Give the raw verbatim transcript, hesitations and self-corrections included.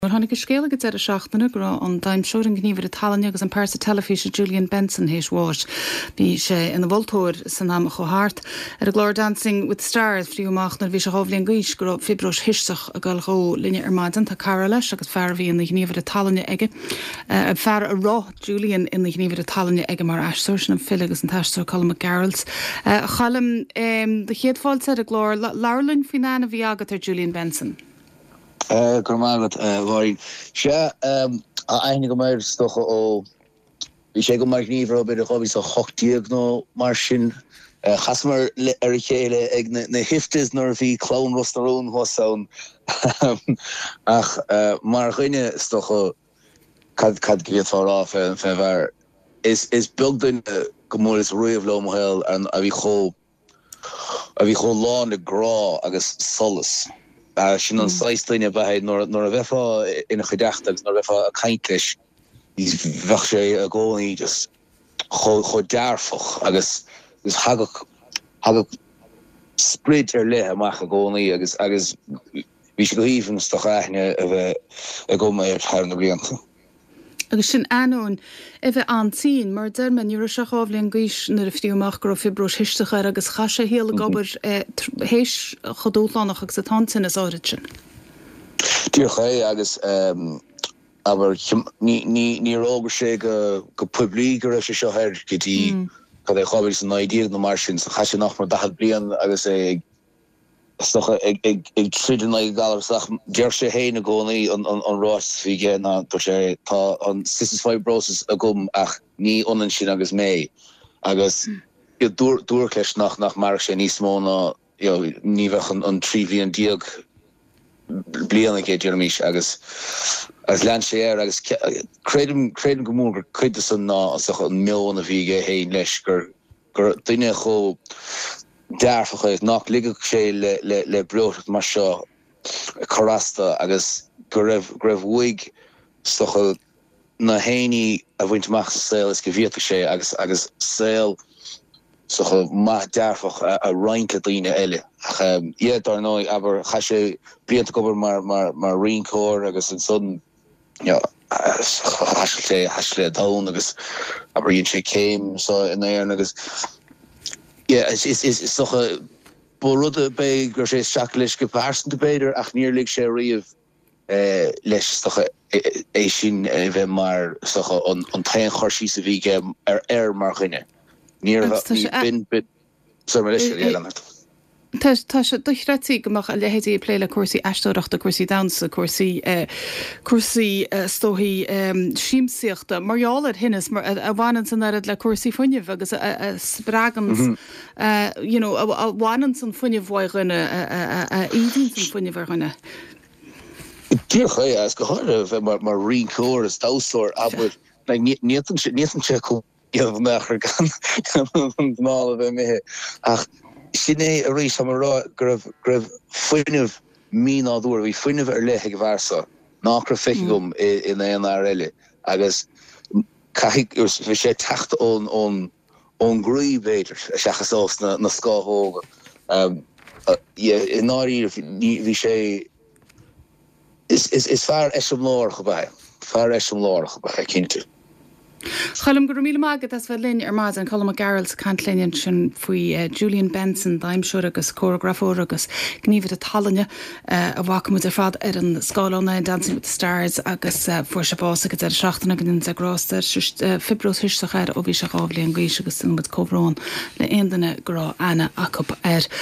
Mar tháinig go scéalacha ar a seachtainna go an daimseoir an gníomhar a talanne agus an persa telefíse Julian Benson hééis bháis. Bhí sé ina bhultóir san am cho háart ar a glór Dancing with the Stars fríomach na bhí se hábhlíonn gaiis go fibros hiisteach a gáil cho linne ar maidin tá cara leis agus fear bhí ina gníomhar a talanne aige. Uh, fear a rá Julian ina gníomhar a talanne aige mar eistóir sin an fil agus an teistóir Colm McGarrels. Uh, chalam um, de chéad fáilte a glór Laurlin finána bhí agat ar Julian Benson. Uh, gur mágad bhain sé aithnig go mar stocha ó bhí sé go mar gníomhar ó beidir chobí sa chochtíag nó mar sin chasmar ar chéile ag na hiftas nuair bhí clán Rostarún hosáin ach mar chuine stocha cad cad gréadfárá fe fe bhar is is bugdain go mór is roiamh lomhéil an a bhí cho a bhí cho lá na grá agus solas. Uh, sin an sáisteine beid nor nor a bhefa ina chudeachtagus nor bhefa a kaintlis ís bheh sé a gcónaí just cho cho dearfach agus gus hagach hagach sprid ar le amach a gcónaí agus agus bhí sé go híomh stoch aithne a bheith a go mé ar thar na blianta. Agus sin anón a bheith antíín mar derman nuair se hábhlíonn gaiis nar a fríomach gur fibros hiisteach ar agus chaise héala gobar héis chodúlánach agus a tansin is áiri sin. Tíor ché agus aber ní rógur sé go go publigur a se seo her gotí cad é chabir san naidíag na mar sin sa chaise nach mar dahad blian agus é stocha ag ag ag tríden ag galarach deir sé héna gcónaí an an an rás bhí gé ná tá sé tá an cystic fibrosis a gom ach ní onan sin agus mé agus i dúr dúrcleis nach nach mar sé níos mó ná ní bheith an an trí bhíon diaag blianana ché dearmís agus as lean sé ar agus credim credim go mór gur chuide san ná as an mion a bhí gé héin leis gur gur duine cho dearfach nach ligach sé le le le brocht mar seo chorasta agus go raibh raibh uig stocha na héine a bhaint meach saoil is go bhíocha sé agus agus saoil socha maith dearfach a, a roiinte daoine eile ach iad dar nó aber cha sé blianta gobar mar mar mar rincóir agus an sudden ja hasil sé hasil sé dán agus aber íon sé céim so in éir agus yeah, is is is is toch a borudde bei gur sé seach go pásan beidir ach níorlig sé riamh uh, leis toch é sin bheith mar socha an an tain choirsí sa bhí ar air mar chuine. Níor bin bit so mar leis Tá se dochretí gomach a lehétí pléile cuasaí eistóireachta cuasaí dansa cuasaí cuasaí stóthaí síimsíochta marheálar hinnas mar a bhhanan san airad le cuasaí funineh agus sprágans a bhhanan san funineh bhaighanne a ídín san funineh bhaighanne. Tíor ché as go háir bheith mar mar rincóir is dáúir aber nían sé có mechar gan mála bheith mé ach sinné a rééis am rá gribh gribh funineh mí náúir bhí funineh ar lethe go bhharsa nácra feice gom in éon ar eile agus caiigh bhí sé teachta ón ón ón grúí béidir seachas ós na na scáthóga in áirí bhí sé is is is fear eisiom láir go bhaith fear eisiom láir go bhaith cinnte. Chalam gur míle mágad as bheith linn ar más an Colm McGarrels cantlíonn sin faoi Julian Benson daimseoir agus choreografóir agus gníomhad a talanne a bhacamuid ar fad ar an scáilna Dancing with the Stars agus fuair se bás agus ar seachtainna gan sa grásta fibros hiisteach ar ó bhí se gábhlíonn gaiis agus sin go cóbhrán le aon duine gorá ana acu ar